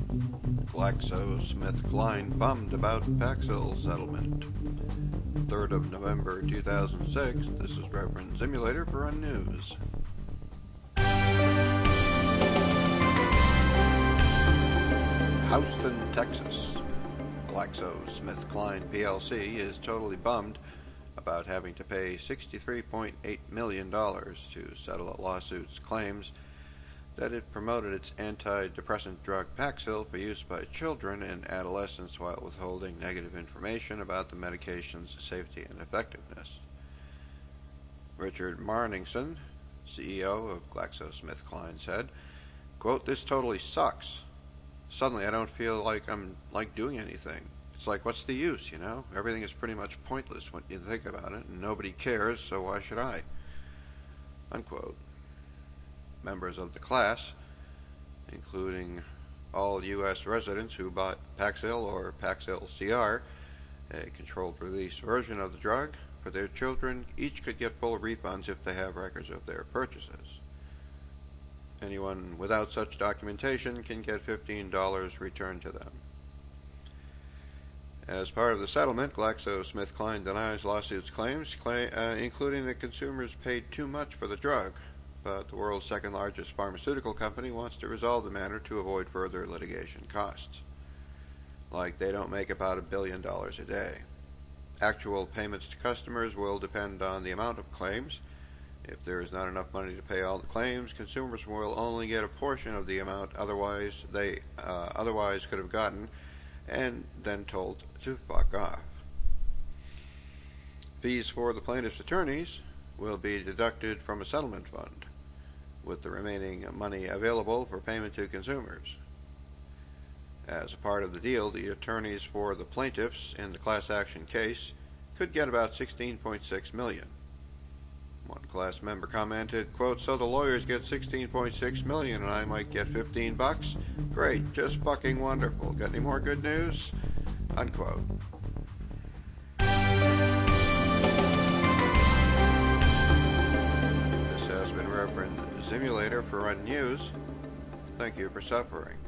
GlaxoSmithKline bummed about Paxil settlement. 3rd of November 2006, this is Reverend Simulator for Run News. Houston, Texas. GlaxoSmithKline plc is totally bummed about having to pay $63.8 million to settle a lawsuit's claims that it promoted its antidepressant drug Paxil for use by children and adolescents while withholding negative information about the medication's safety and effectiveness. Richard Marningson, CEO of GlaxoSmithKline, said, quote, "This totally sucks. Suddenly I don't feel like I'm doing anything. It's like, what's the use, you know? Everything is pretty much pointless when you think about it, and nobody cares, so why should I?" Unquote. Members of the class, including all U.S. residents who bought Paxil or Paxil CR, a controlled-release version of the drug, for their children, each could get full refunds if they have records of their purchases. Anyone without such documentation can get $15 returned to them. As part of the settlement, GlaxoSmithKline denies lawsuit's claims, including that consumers paid too much for the drug, but the world's second-largest pharmaceutical company wants to resolve the matter to avoid further litigation costs. Like, they don't make about $1 billion a day. Actual payments to customers will depend on the amount of claims. If there is not enough money to pay all the claims, consumers will only get a portion of the amount otherwise could have gotten, and then told to fuck off. Fees for the plaintiff's attorneys will be deducted from a settlement fund, with the remaining money available for payment to consumers. As a part of the deal, the attorneys for the plaintiffs in the class action case could get about $16.6 million. One class member commented, quote, "So the lawyers get $16.6 million and I might get $15? Great, just fucking wonderful. Got any more good news?" Unquote. This has been Reverend Simulator for Run News. Thank you for suffering.